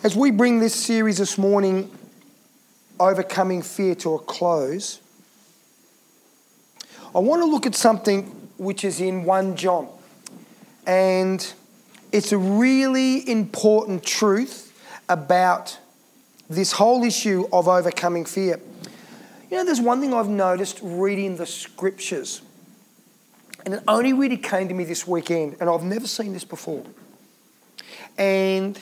As we bring this series this morning, Overcoming Fear, to a close, I want to look at something which is in 1 John. And it's a really important truth about this whole issue of overcoming fear. You know, there's one thing I've noticed reading the scriptures, and it only really came to me this weekend, and I've never seen this before. And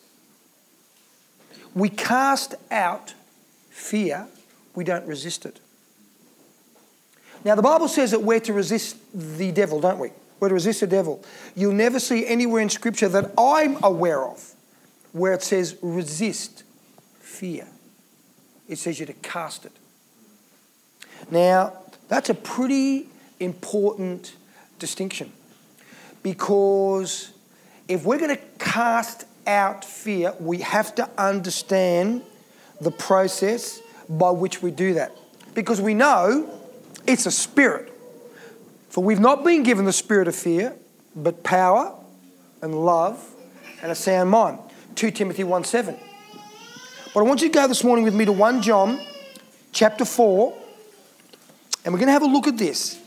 we cast out fear, we don't resist it. Now, the Bible says that we're to resist the devil, don't we? We're to resist the devil. You'll never see anywhere in Scripture that I'm aware of where it says resist fear. It says you're to cast it. Now, that's a pretty important distinction, because if we're going to cast out fear, we have to understand the process by which we do that, because we know it's a spirit. For we've not been given the spirit of fear, but power and love and a sound mind. 2 Timothy 1:7. But I want you to go this morning with me to 1 John chapter 4, and we're going to have a look at this.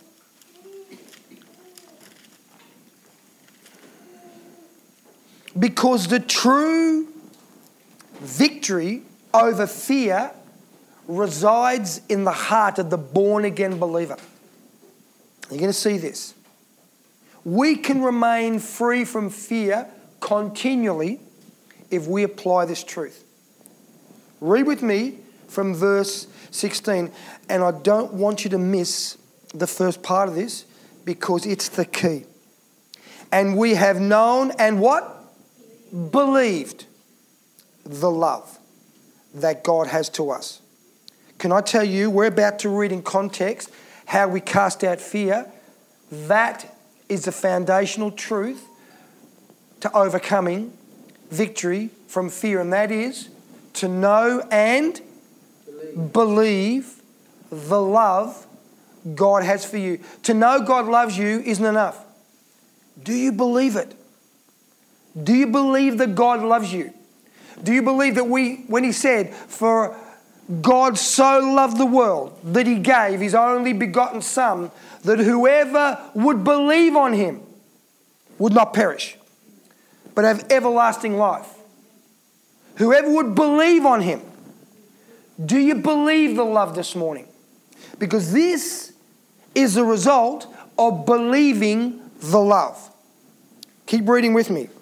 Because the true victory over fear resides in the heart of the born-again believer. You're going to see this. We can remain free from fear continually if we apply this truth. Read with me from verse 16, and I don't want you to miss the first part of this because it's the key. And we have known and what? Believed the love that God has to us. Can I tell you, we're about to read in context how we cast out fear. That is the foundational truth to overcoming victory from fear, and that is to know and believe the love God has for you. To know God loves you isn't enough. Do you believe it? Do you believe that God loves you? Do you believe that when He said, for God so loved the world that He gave His only begotten Son, that whoever would believe on Him would not perish, but have everlasting life? Whoever would believe on Him. Do you believe the love this morning? Because this is the result of believing the love. Keep reading with me.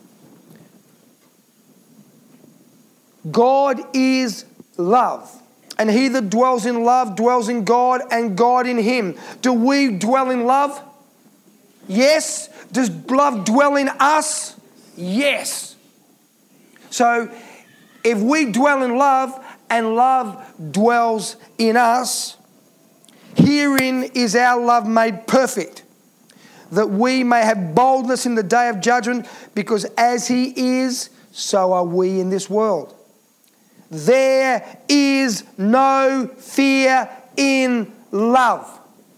God is love, and he that dwells in love dwells in God, and God in him. Do we dwell in love? Yes. Does love dwell in us? Yes. So if we dwell in love and love dwells in us, herein is our love made perfect, that we may have boldness in the day of judgment, because as he is, so are we in this world. There is no fear in love.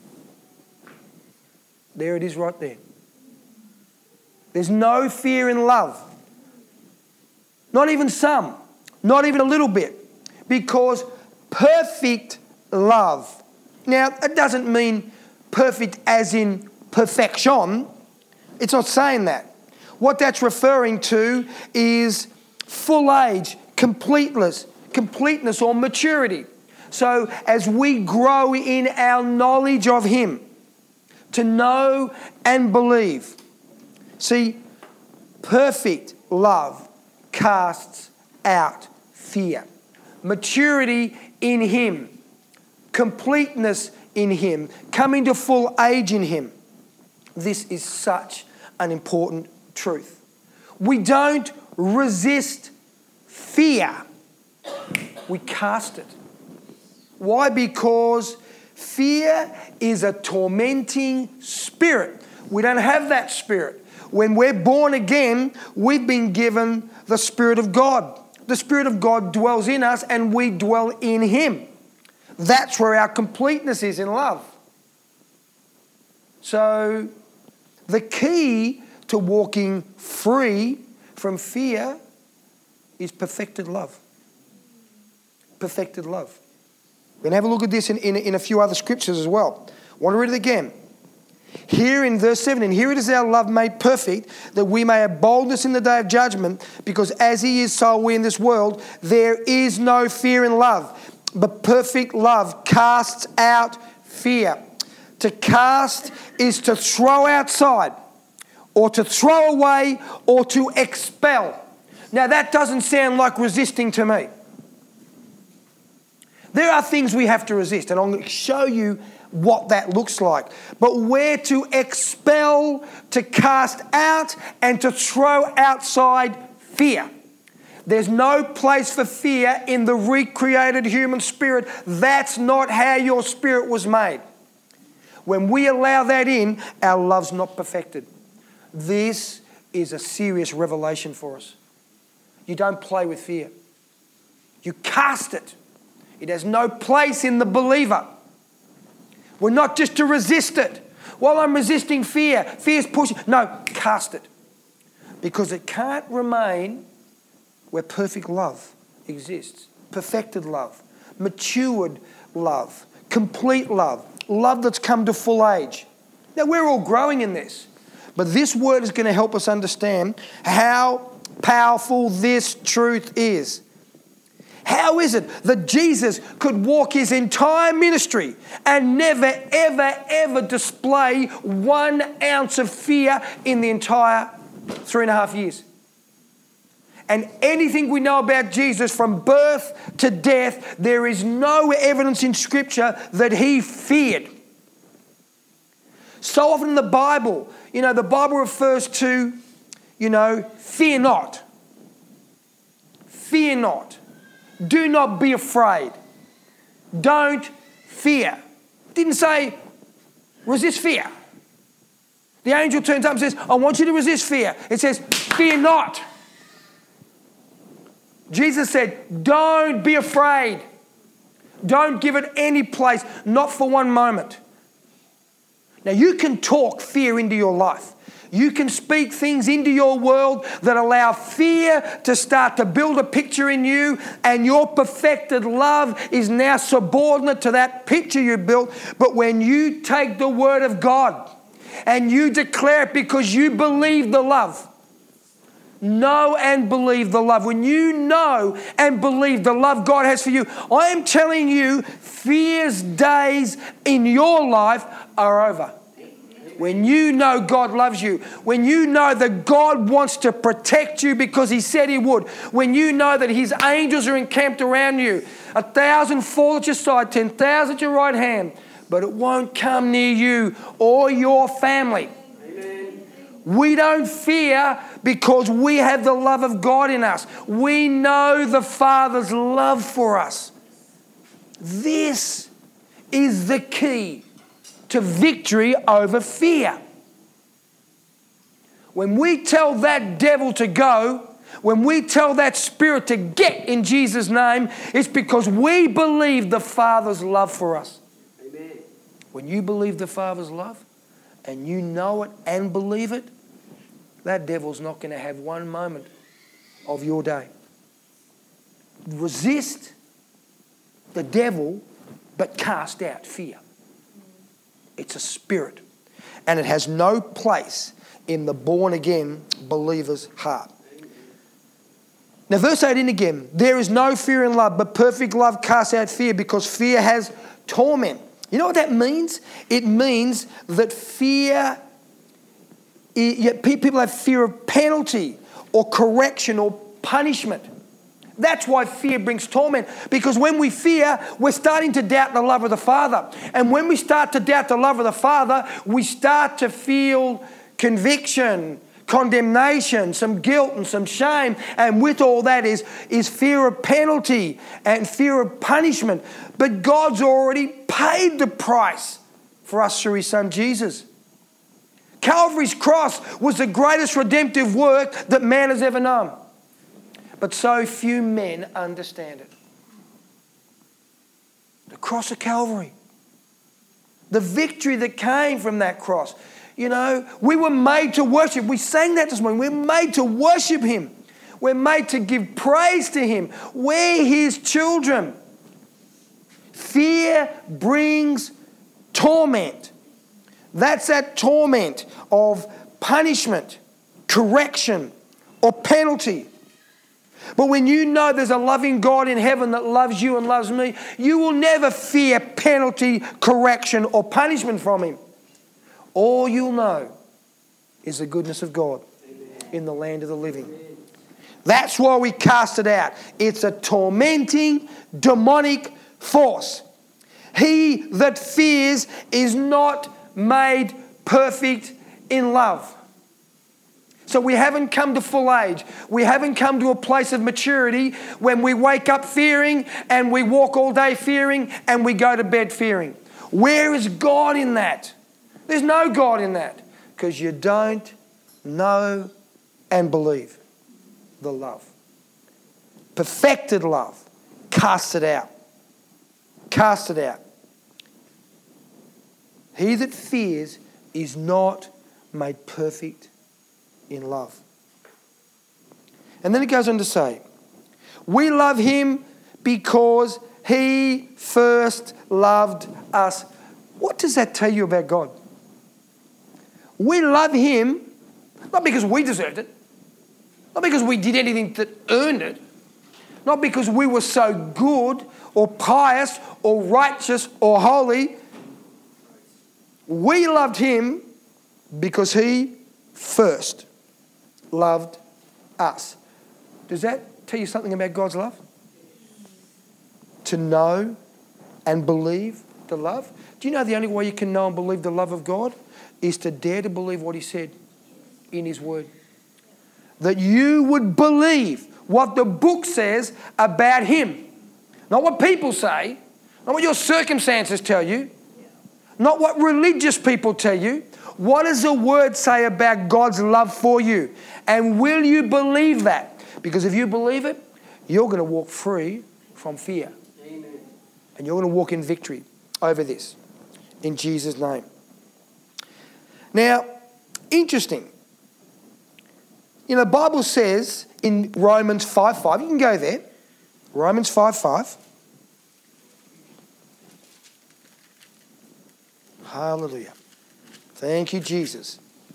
There it is right there. There's no fear in love. Not even some. Not even a little bit. Because perfect love. Now, it doesn't mean perfect as in perfection. It's not saying that. What that's referring to is full age, completeness or maturity. So as we grow in our knowledge of him, to know and believe. See, perfect love casts out fear. Maturity in him, completeness in him, coming to full age in him. This is such an important truth. We don't resist fear. We cast it. Why? Because fear is a tormenting spirit. We don't have that spirit. When we're born again, we've been given the Spirit of God. The Spirit of God dwells in us and we dwell in him. That's where our completeness is in love. So the key to walking free from fear is perfected love. Perfected love. We're going to have a look at this in a few other scriptures as well. I want to read it again. Here in verse 17, here it is our love made perfect, that we may have boldness in the day of judgment, because as he is, so are we in this world. There is no fear in love, but perfect love casts out fear. To cast is to throw outside, or to throw away, or to expel. Now that doesn't sound like resisting to me. There are things we have to resist, and I'm going to show you what that looks like. But we're to expel, to cast out, and to throw outside fear. There's no place for fear in the recreated human spirit. That's not how your spirit was made. When we allow that in, our love's not perfected. This is a serious revelation for us. You don't play with fear. You cast it. It has no place in the believer. We're not just to resist it. Well, I'm resisting fear. Fear's pushing. No, cast it. Because it can't remain where perfect love exists. Perfected love. Matured love. Complete love. Love that's come to full age. Now, we're all growing in this. But this word is going to help us understand how powerful this truth is. How is it that Jesus could walk his entire ministry and never, ever, ever display 1 ounce of fear in the entire 3.5 years? And anything we know about Jesus from birth to death, there is no evidence in Scripture that he feared. So often in the Bible, the Bible refers to, fear not. Fear not. Do not be afraid. Don't fear. It didn't say resist fear. The angel turns up and says, I want you to resist fear. It says, fear not. Jesus said, don't be afraid. Don't give it any place, not for one moment. Now you can talk fear into your life. You can speak things into your world that allow fear to start to build a picture in you, and your perfected love is now subordinate to that picture you built. But when you take the word of God and you declare it because you believe the love, know and believe the love. When you know and believe the love God has for you, I am telling you, fear's days in your life are over. When you know God loves you, when you know that God wants to protect you because he said he would, when you know that his angels are encamped around you, 1,000 fall at your side, 10,000 at your right hand, but it won't come near you or your family. Amen. We don't fear because we have the love of God in us. We know the Father's love for us. This is the key to victory over fear. When we tell that devil to go, when we tell that spirit to get in Jesus' name, it's because we believe the Father's love for us. Amen. When you believe the Father's love and you know it and believe it, that devil's not going to have one moment of your day. Resist the devil, but cast out fear. It's a spirit, and it has no place in the born-again believer's heart. Now, verse 18 again, there is no fear in love, but perfect love casts out fear, because fear has torment. You know what that means? It means that fear, people have fear of penalty or correction or punishment. That's why fear brings torment. Because when we fear, we're starting to doubt the love of the Father. And when we start to doubt the love of the Father, we start to feel conviction, condemnation, some guilt and some shame. And with all that is fear of penalty and fear of punishment. But God's already paid the price for us through his Son Jesus. Calvary's cross was the greatest redemptive work that man has ever known. But so few men understand it. The cross of Calvary. The victory that came from that cross. We were made to worship. We sang that this morning. We're made to worship him. We're made to give praise to Him. We're His children. Fear brings torment. That's that torment of punishment, correction, or penalty. But when you know there's a loving God in heaven that loves you and loves me, you will never fear penalty, correction, or punishment from Him. All you'll know is the goodness of God in the land of the living. That's why we cast it out. It's a tormenting, demonic force. He that fears is not made perfect in love. So we haven't come to full age. We haven't come to a place of maturity when we wake up fearing and we walk all day fearing and we go to bed fearing. Where is God in that? There's no God in that because you don't know and believe the love. Perfected love. Cast it out. Cast it out. He that fears is not made perfect in love. And then it goes on to say, we love Him because He first loved us. What does that tell you about God? We love Him not because we deserved it, not because we did anything that earned it, not because we were so good or pious or righteous or holy. We loved Him because He first loved us. Does that tell you something about God's love? To know and believe the love. Do you know the only way you can know and believe the love of God is to dare to believe what He said in His Word? That you would believe what the book says about Him. Not what people say, not what your circumstances tell you, not what religious people tell you. What does the Word say about God's love for you? And will you believe that? Because if you believe it, you're going to walk free from fear. Amen. And you're going to walk in victory over this. In Jesus' name. Now, interesting. You know, the Bible says in Romans 5:5, you can go there. Romans 5:5. Hallelujah. Thank you, Jesus.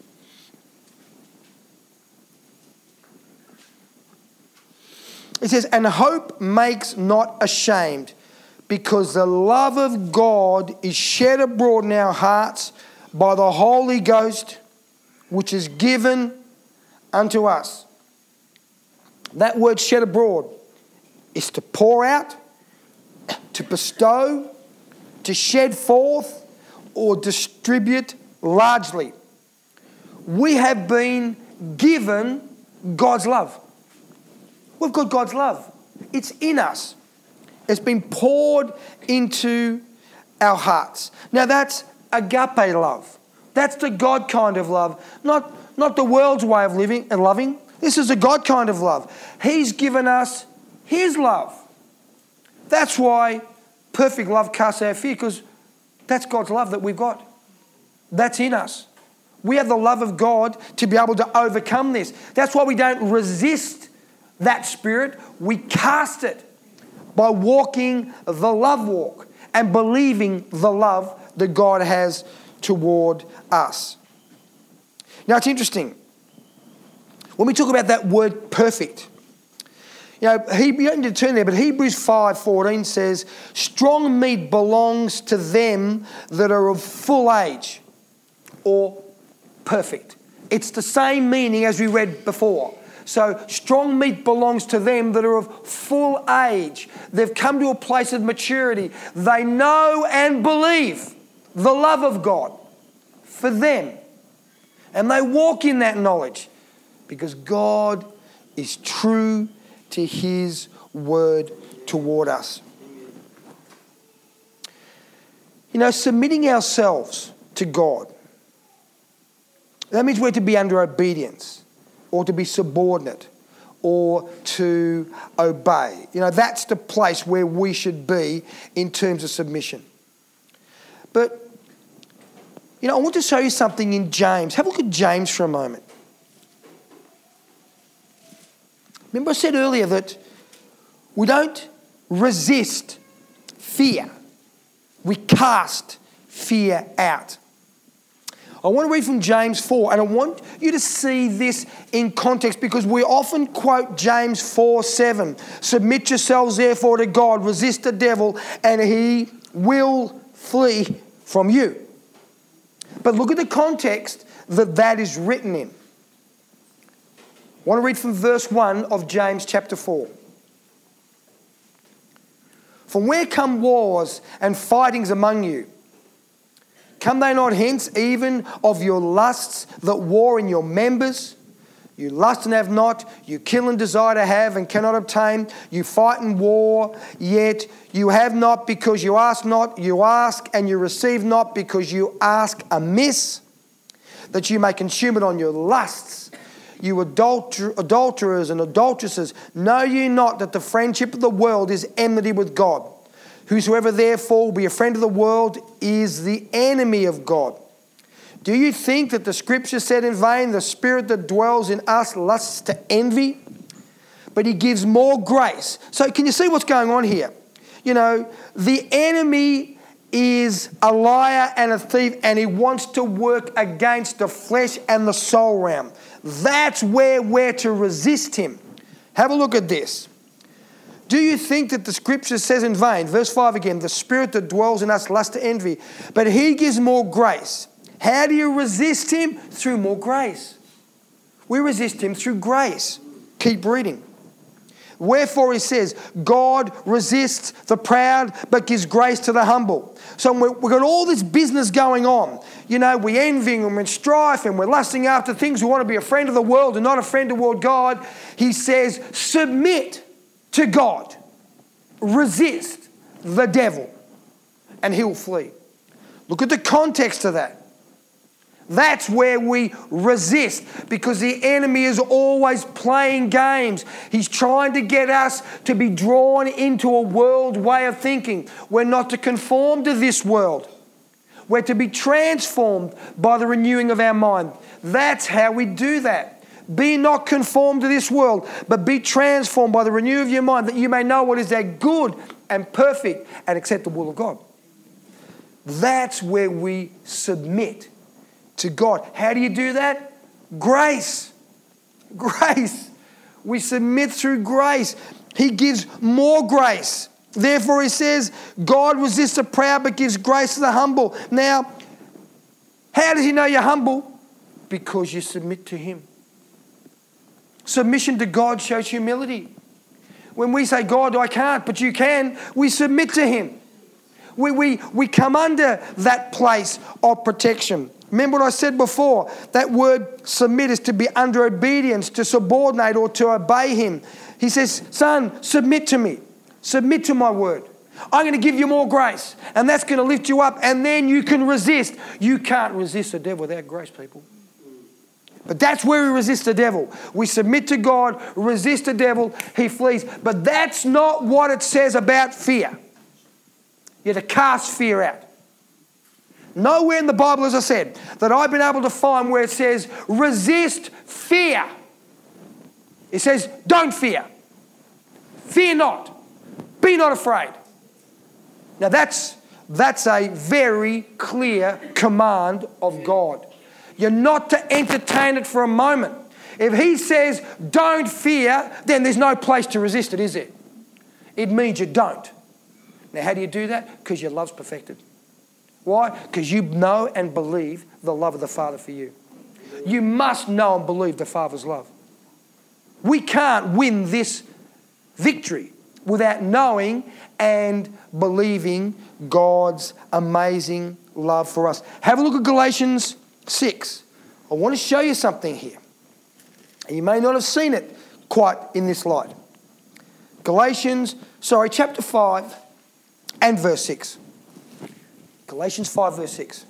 It says, and hope makes not ashamed, because the love of God is shed abroad in our hearts by the Holy Ghost, which is given unto us. That word shed abroad is to pour out, to bestow, to shed forth, or distribute largely. We have been given God's love. We've got God's love. It's in us. It's been poured into our hearts. Now that's agape love. That's the God kind of love. Not the world's way of living and loving. This is a God kind of love. He's given us His love. That's why perfect love casts out fear, because that's God's love that we've got. That's in us. We have the love of God to be able to overcome this. That's why we don't resist that spirit. We cast it by walking the love walk and believing the love that God has toward us. Now it's interesting. When we talk about that word perfect, you know, you don't need to turn there, but Hebrews 5:14 says, strong meat belongs to them that are of full age or perfect. It's the same meaning as we read before. So strong meat belongs to them that are of full age. They've come to a place of maturity. They know and believe the love of God for them. And they walk in that knowledge because God is true to His word toward us. You know, submitting ourselves to God, that means we're to be under obedience or to be subordinate or to obey. You know, that's the place where we should be in terms of submission. But, you know, I want to show you something in James. Have a look at James for a moment. Remember I said earlier that we don't resist fear. We cast fear out. I want to read from James 4, and I want you to see this in context because we often quote James 4:7. Submit yourselves therefore to God, resist the devil, and he will flee from you. But look at the context that is written in. I want to read from verse 1 of James chapter 4. From where come wars and fightings among you? Come they not hence even of your lusts that war in your members? You lust and have not, you kill and desire to have and cannot obtain. You fight and war, yet you have not because you ask not. You ask and you receive not because you ask amiss, that you may consume it on your lusts. You adulterers and adulteresses, know ye not that the friendship of the world is enmity with God? Whosoever therefore will be a friend of the world is the enemy of God. Do you think that the scripture said in vain, the spirit that dwells in us lusts to envy? But he gives more grace. So can you see what's going on here? You know, the enemy is a liar and a thief, and he wants to work against the flesh and the soul realm. That's where we're to resist him. Have a look at this. Do you think that the scripture says in vain, verse 5 again, the spirit that dwells in us lusts to envy, but he gives more grace. How do you resist him? Through more grace. We resist him through grace. Keep reading. Wherefore he says, God resists the proud but gives grace to the humble. So we've got all this business going on. You know, we're envying and we're in strife and we're lusting after things. We want to be a friend of the world and not a friend of God. He says, submit to God. Resist the devil and he will flee. Look at the context of that. That's where we resist, because the enemy is always playing games. He's trying to get us to be drawn into a world way of thinking. We're not to conform to this world. We're to be transformed by the renewing of our mind. That's how we do that. Be not conformed to this world, but be transformed by the renewing of your mind, that you may know what is that good and perfect and acceptable will of God. That's where we submit to God. How do you do that? Grace. Grace. We submit through grace. He gives more grace. Therefore he says, God resists the proud but gives grace to the humble. Now, how does he know you're humble? Because you submit to him. Submission to God shows humility. When we say, God, I can't, but you can, we submit to him. We come under that place of protection. Remember what I said before, that word submit is to be under obedience, to subordinate or to obey him. He says, son, submit to me. Submit to my word. I'm going to give you more grace, and that's going to lift you up, and then you can resist. You can't resist the devil without grace, people. But that's where we resist the devil. We submit to God, resist the devil, he flees. But that's not what it says about fear. You're to cast fear out. Nowhere in the Bible, as I said, that I've been able to find where it says resist fear. It says don't fear. Fear not. Be not afraid. Now that's a very clear command of God. You're not to entertain it for a moment. If he says don't fear, then there's no place to resist it, is there? It means you don't. Now how do you do that? Because your love's perfected. Why? Because you know and believe the love of the Father for you. You must know and believe the Father's love. We can't win this victory without knowing and believing God's amazing love for us. Have a look at Galatians 6. I want to show you something here. You may not have seen it quite in this light. Chapter 5 and verse 6. Galatians 5 verse 6.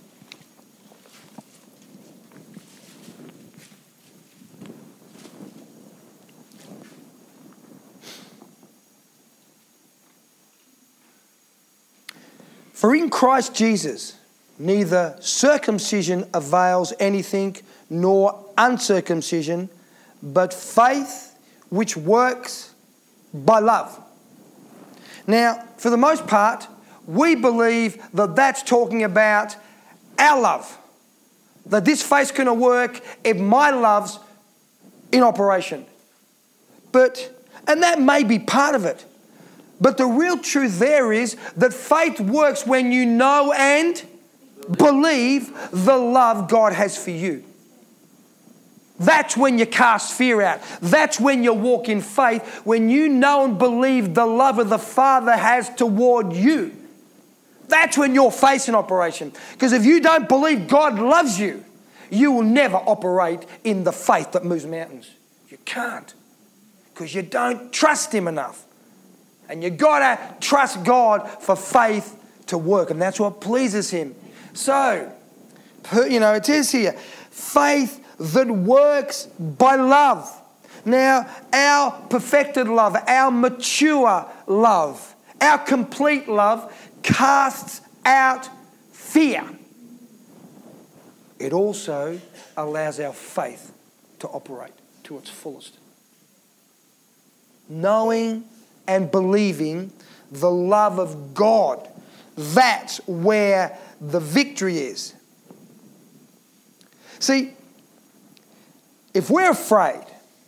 For in Christ Jesus neither circumcision avails anything nor uncircumcision, but faith which works by love. Now, for the most part, we believe that that's talking about our love. That this faith's going to work if my love's in operation. And that may be part of it. But the real truth there is that faith works when you know and believe the love God has for you. That's when you cast fear out. That's when you walk in faith, when you know and believe the love of the Father has toward you. That's when your faith's in operation. Because if you don't believe God loves you, you will never operate in the faith that moves mountains. You can't. Because you don't trust Him enough. And you've got to trust God for faith to work. And that's what pleases Him. So, it says here, faith that works by love. Now, our perfected love, our mature love, our complete love casts out fear. It also allows our faith to operate to its fullest. Knowing and believing the love of God, that's where the victory is. See, if we're afraid,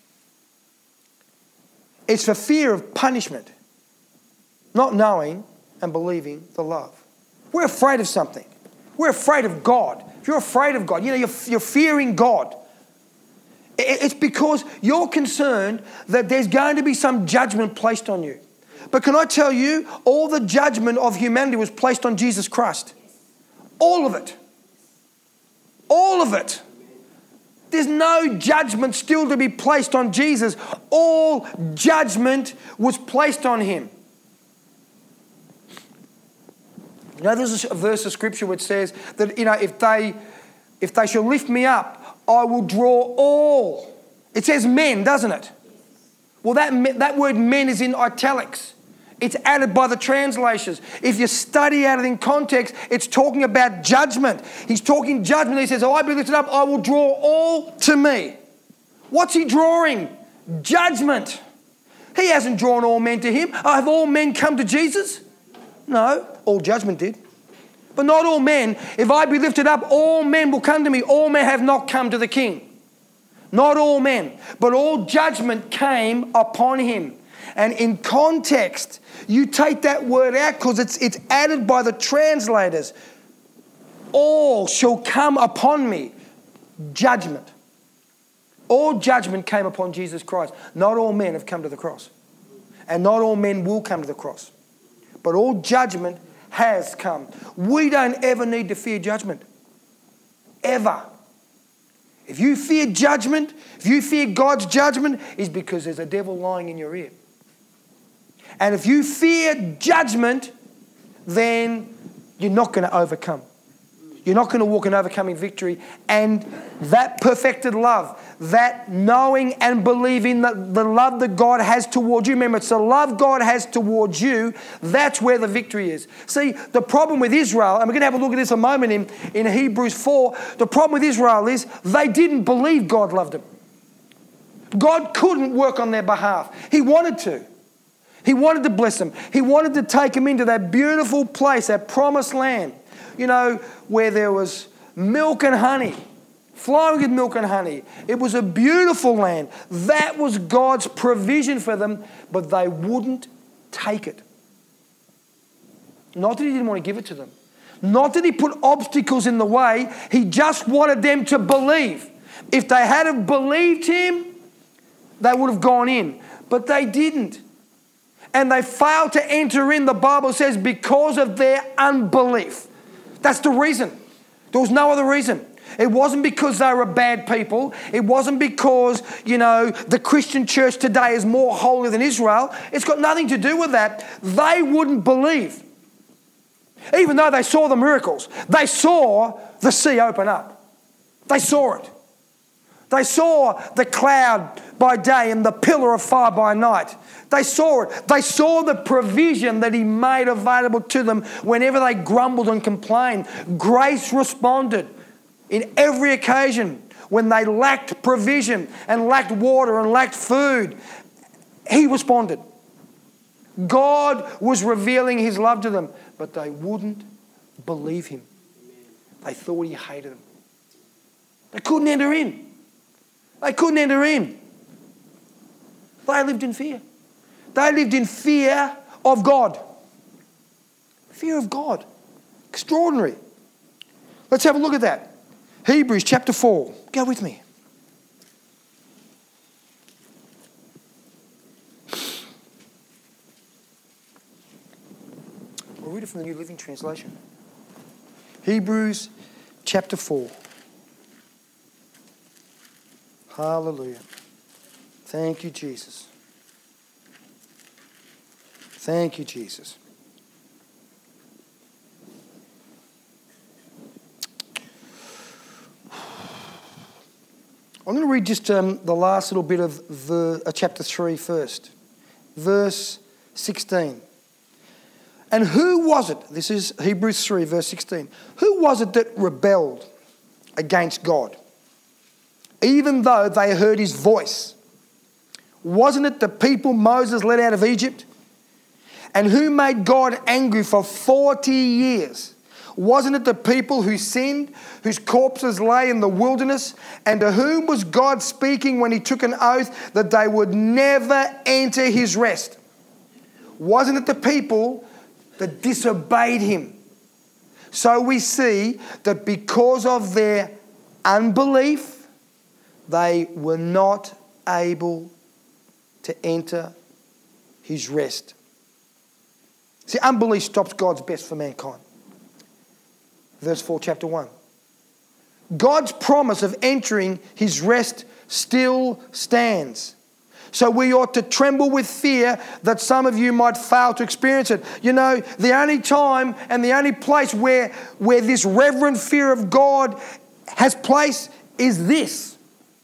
it's for fear of punishment, not knowing and believing the love. We're afraid of something. We're afraid of God. If you're afraid of God, you're fearing God. It's because you're concerned that there's going to be some judgment placed on you. But can I tell you, all the judgment of humanity was placed on Jesus Christ. All of it. All of it. There's no judgment still to be placed on Jesus. All judgment was placed on Him. There's a verse of Scripture which says that, if they shall lift me up, I will draw all. It says men, doesn't it? Well, that word men is in italics. It's added by the translators. If you study out it in context, it's talking about judgment. He's talking judgment. He says, I be lifted up, I will draw all to me. What's He drawing? Judgment. He hasn't drawn all men to Him. Have all men come to Jesus? No, all judgment did. But not all men. If I be lifted up, all men will come to me. All men have not come to the King. Not all men. But all judgment came upon Him. And in context, you take that word out because it's added by the translators. All shall come upon me. Judgment. All judgment came upon Jesus Christ. Not all men have come to the cross. And not all men will come to the cross. But all judgment has come. We don't ever need to fear judgment. Ever. If you fear judgment, if you fear God's judgment, it's because there's a devil lying in your ear. And if you fear judgment, then you're not going to overcome. You're not going to walk in overcoming victory. And that perfected love, that knowing and believing that the love that God has towards you, remember, it's the love God has towards you, that's where the victory is. See, the problem with Israel, and we're going to have a look at this a moment in Hebrews 4, the problem with Israel is they didn't believe God loved them. God couldn't work on their behalf. He wanted to. He wanted to bless them. He wanted to take them into that beautiful place, that promised land, where there was milk and honey, flowing with milk and honey. It was a beautiful land. That was God's provision for them, but they wouldn't take it. Not that He didn't want to give it to them. Not that He put obstacles in the way. He just wanted them to believe. If they had have believed Him, they would have gone in. But they didn't. And they failed to enter in, the Bible says, because of their unbelief. That's the reason. There was no other reason. It wasn't because they were bad people. It wasn't because, the Christian church today is more holy than Israel. It's got nothing to do with that. They wouldn't believe. Even though they saw the miracles. They saw the sea open up. They saw it. They saw the cloud by day and the pillar of fire by night. They saw it. They saw the provision that He made available to them whenever they grumbled and complained. Grace responded in every occasion when they lacked provision and lacked water and lacked food. He responded. God was revealing his love to them, but they wouldn't believe him. They thought he hated them. They couldn't enter in. They couldn't enter in. They lived in fear. They lived in fear of God. Fear of God. Extraordinary. Let's have a look at that. Hebrews chapter 4. Go with me. We'll read it from the New Living Translation. Hebrews chapter 4. Hallelujah. Thank you, Jesus. Thank you, Jesus. I'm going to read just the last little bit of chapter 3 first. Verse 16. And who was it? This is Hebrews 3, verse 16. Who was it that rebelled against God, even though they heard his voice? Wasn't it the people Moses led out of Egypt? And who made God angry for 40 years? Wasn't it the people who sinned, whose corpses lay in the wilderness? And to whom was God speaking when he took an oath that they would never enter his rest? Wasn't it the people that disobeyed him? So we see that because of their unbelief, they were not able to enter his rest. See, unbelief stops God's best for mankind. Verse 4, chapter 1. God's promise of entering his rest still stands. So we ought to tremble with fear that some of you might fail to experience it. You know, the only time and the only place where this reverent fear of God has place is this.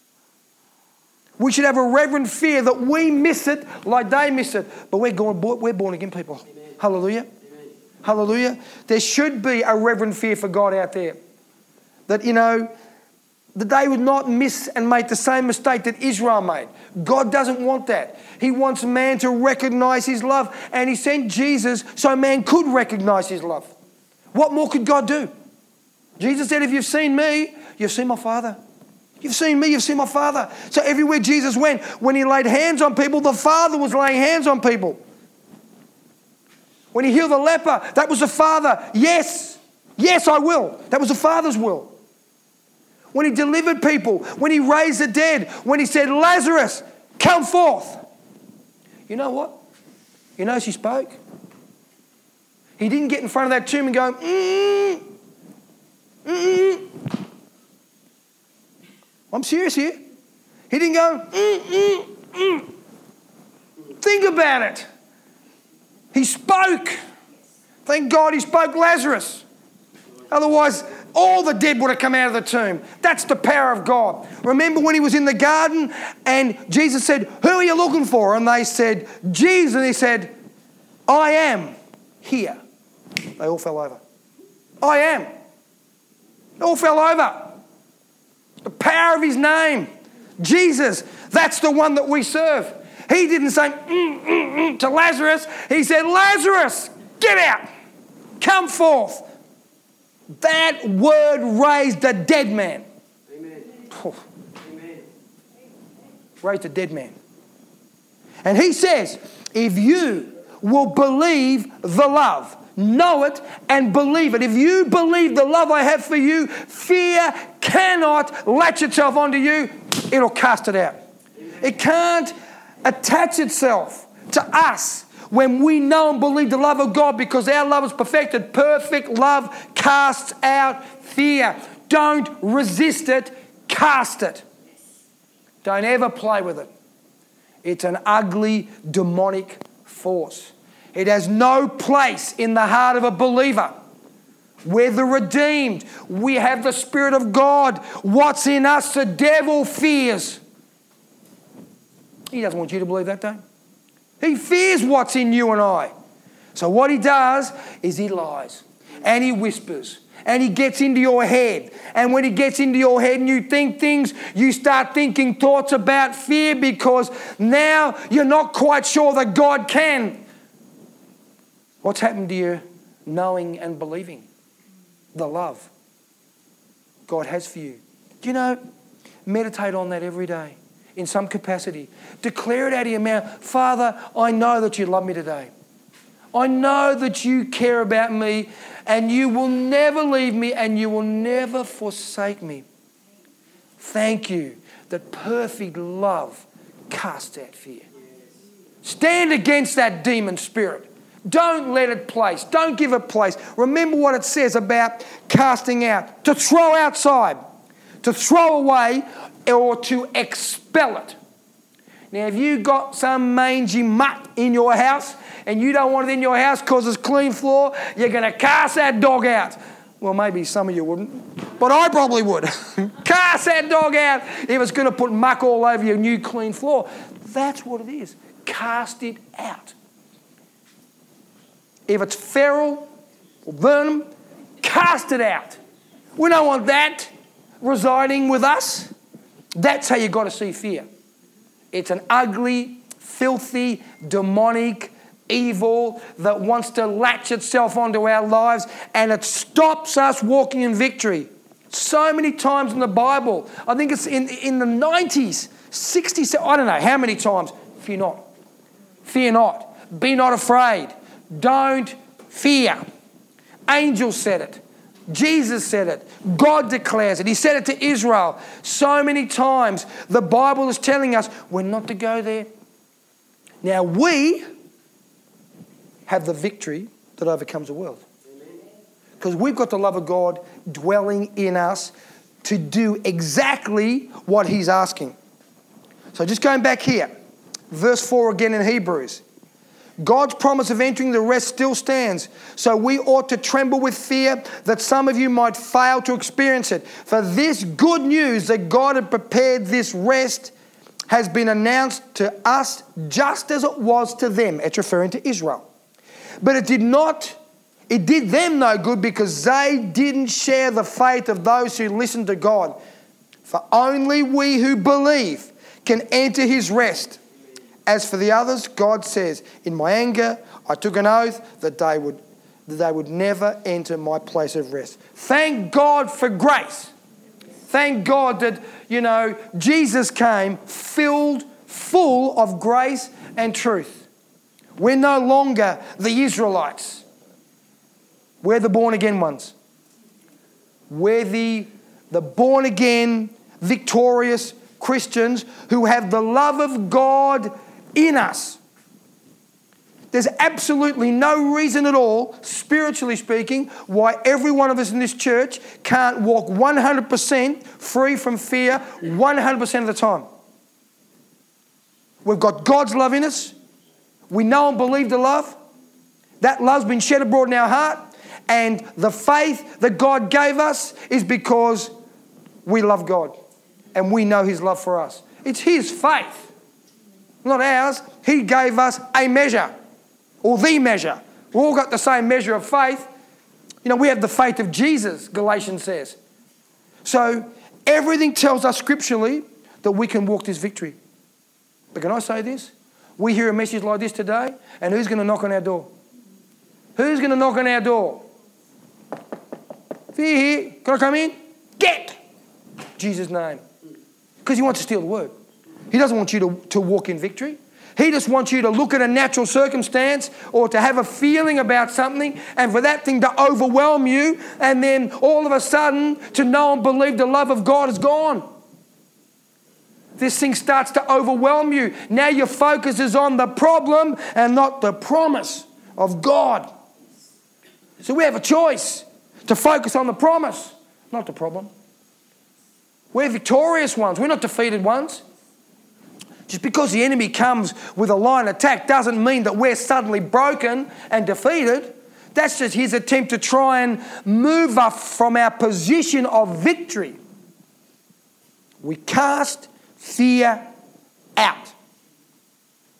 We should have a reverent fear that we miss it like they miss it. But we're born again people. Amen. Hallelujah. Amen. Hallelujah. There should be a reverent fear for God out there. That, you know, that they would not miss and make the same mistake that Israel made. God doesn't want that. He wants man to recognize his love. And he sent Jesus so man could recognize his love. What more could God do? Jesus said, if you've seen me, you've seen my Father. You've seen me, you've seen my Father. So everywhere Jesus went, when he laid hands on people, the Father was laying hands on people. When he healed the leper, that was the Father. Yes, yes, I will. That was the Father's will. When he delivered people, when he raised the dead, when he said, Lazarus, come forth. You know what? You know she spoke? He didn't get in front of that tomb and go, I'm serious here. He didn't go, Think about it. He spoke. Thank God he spoke Lazarus. Otherwise, all the dead would have come out of the tomb. That's the power of God. Remember when he was in the garden and Jesus said, who are you looking for? And they said, Jesus. And he said, I am here. They all fell over. I am. They all fell over. The power of his name. Jesus, that's the one that we serve. He didn't say to Lazarus. He said, Lazarus, get out. Come forth. That word raised a dead man. Amen. Oh. Amen. Raised a dead man. And he says, if you will believe the love, know it and believe it. If you believe the love I have for you, fear cannot latch itself onto you. It'll cast it out. Amen. It can't attach itself to us when we know and believe the love of God, because our love is perfected. Perfect love casts out fear. Don't resist it, cast it. Don't ever play with it. It's an ugly, demonic force. It has no place in the heart of a believer. We're the redeemed. We have the Spirit of God. What's in us, the devil fears. He doesn't want you to believe that, though. He fears what's in you and I. So what he does is he lies. and he whispers. And he gets into your head. And when he gets into your head and you think things, you start thinking thoughts about fear because now you're not quite sure that God can. What's happened to your knowing and believing? The love God has for you. Do you know, meditate on that every day in some capacity. Declare it out of your mouth. Father, I know that you love me today. I know that you care about me and you will never leave me and you will never forsake me. Thank you that perfect love casts out fear. Stand against that demon spirit. Don't let it place. Don't give it place. Remember what it says about casting out. To throw outside, to throw away, or to expel it. Now, if you got some mangy mutt in your house and you don't want it in your house because it's clean floor, you're going to cast that dog out. Well, maybe some of you wouldn't, but I probably would. Cast that dog out if it's going to put muck all over your new clean floor. That's what it is. Cast it out. If it's feral or venom, cast it out. We don't want that residing with us. That's how you've got to see fear. It's an ugly, filthy, demonic evil that wants to latch itself onto our lives and it stops us walking in victory. So many times in the Bible, I think it's in the 90s, 60s, I don't know how many times. Fear not. Fear not. Be not afraid. Don't fear. Angels said it. Jesus said it. God declares it. He said it to Israel. So many times the Bible is telling us we're not to go there. Now we have the victory that overcomes the world. Because we've got the love of God dwelling in us to do exactly what He's asking. So just going back here, verse 4 again in Hebrews. God's promise of entering the rest still stands. So we ought to tremble with fear that some of you might fail to experience it. For this good news that God had prepared this rest has been announced to us just as it was to them. It's referring to Israel. But it did them no good because they didn't share the faith of those who listened to God. For only we who believe can enter His rest. As for the others, God says, in my anger, I took an oath that they would never enter my place of rest. Thank God for grace. Thank God that, Jesus came full of grace and truth. We're no longer the Israelites. We're the born again ones. We're the born again, victorious Christians who have the love of God in us. There's absolutely no reason at all, spiritually speaking, why every one of us in this church can't walk 100% free from fear 100% of the time. We've got God's love in us. We know and believe the love. That love's been shed abroad in our heart. And the faith that God gave us is because we love God and we know His love for us. It's His faith. Not ours. He gave us a measure or the measure. We all got the same measure of faith. We have the faith of Jesus, Galatians says. So everything tells us scripturally that we can walk this victory. But can I say this? We hear a message like this today, and who's going to knock on our door? Who's going to knock on our door? If you're here, can I come in? Get! Jesus' name. Because He wants to steal the word. He doesn't want you to walk in victory. He just wants you to look at a natural circumstance or to have a feeling about something and for that thing to overwhelm you and then all of a sudden to know and believe the love of God is gone. This thing starts to overwhelm you. Now your focus is on the problem and not the promise of God. So we have a choice to focus on the promise, not the problem. We're victorious ones. We're not defeated ones. Just because the enemy comes with a line attack doesn't mean that we're suddenly broken and defeated. That's just his attempt to try and move us from our position of victory. We cast fear out.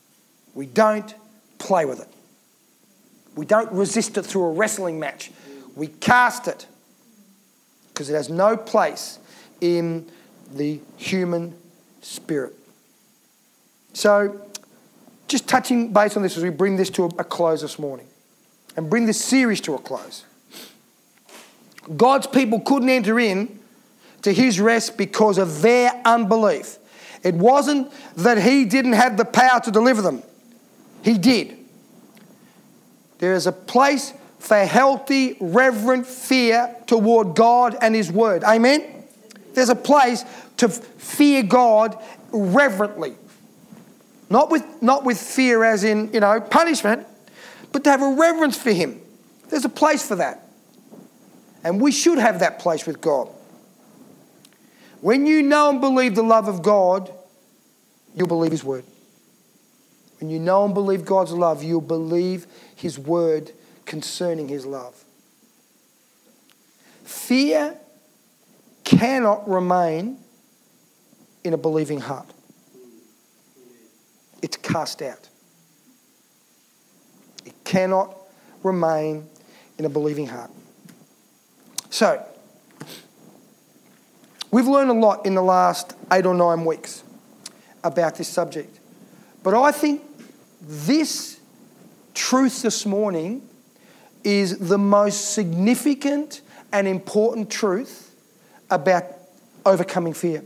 We don't play with it. We don't resist it through a wrestling match. We cast it because it has no place in the human spirit. So, just touching base on this as we bring this to a close this morning and bring this series to a close. God's people couldn't enter in to his rest because of their unbelief. It wasn't that he didn't have the power to deliver them. He did. There is a place for healthy, reverent fear toward God and his word. Amen? There's a place to fear God reverently. Not with fear as in, punishment, but to have a reverence for him. There's a place for that. And we should have that place with God. When you know and believe the love of God, you'll believe his word. When you know and believe God's love, you'll believe his word concerning his love. Fear cannot remain in a believing heart. It's cast out. It cannot remain in a believing heart. So, we've learned a lot in the last 8 or 9 weeks about this subject. But I think this truth this morning is the most significant and important truth about overcoming fear.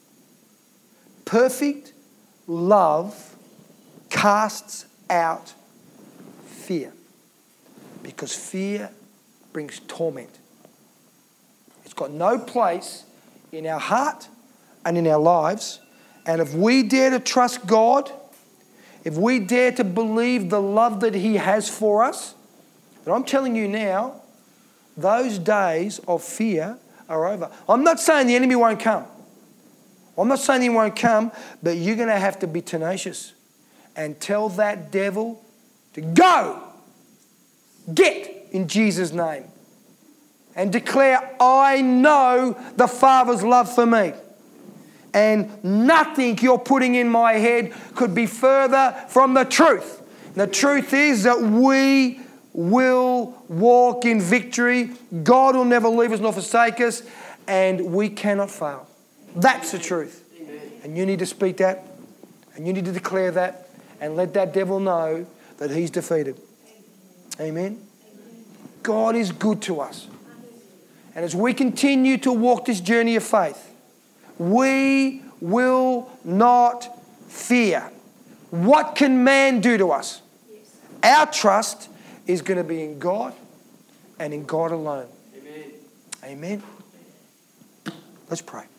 Perfect love casts out fear, because fear brings torment. It's got no place in our heart and in our lives. And if we dare to trust God, if we dare to believe the love that he has for us, but I'm telling you now, those days of fear are over. I'm not saying the enemy won't come. I'm not saying he won't come, but you're going to have to be tenacious and tell that devil to go. Get in Jesus' name. And declare, I know the Father's love for me. And nothing you're putting in my head could be further from the truth. The truth is that we will walk in victory. God will never leave us nor forsake us. And we cannot fail. That's the truth. And you need to speak that. And you need to declare that. And let that devil know that he's defeated. Amen. God is good to us. And as we continue to walk this journey of faith, we will not fear. What can man do to us? Our trust is going to be in God and in God alone. Amen. Amen. Let's pray.